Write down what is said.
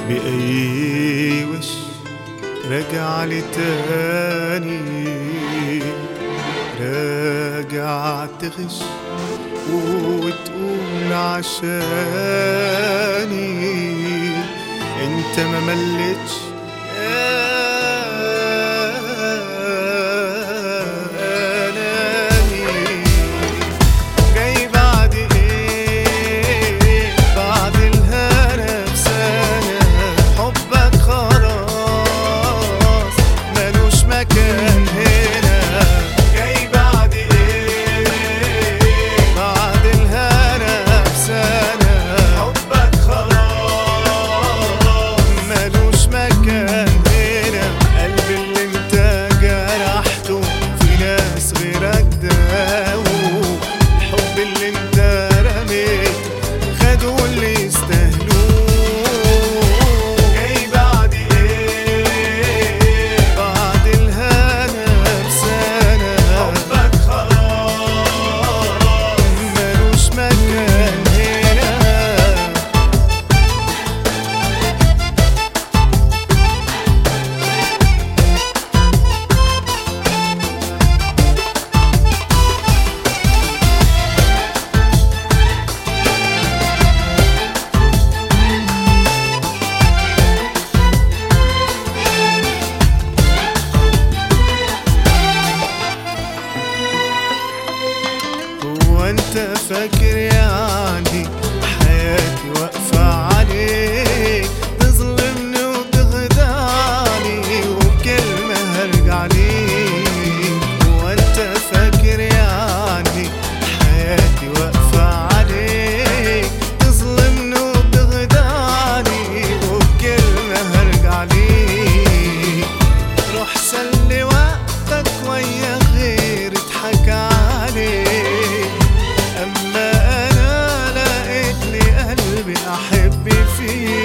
بأي وش رجع لي تاني، راجع تغش وتقول عشاني انت ما ملتش وانت فاكر يعني حياتي واقفة عليك تظلمني وتخدعني وبكلمة هرجع ليك. وانت فاكر يعني حياتي واقفة عليك تظلمني وتخدعني وبكلمة هرجع ليك. روح سلي وقتك ويا غير اضحك عليك، أما أنا لقيت لي قلبي أحب فيه.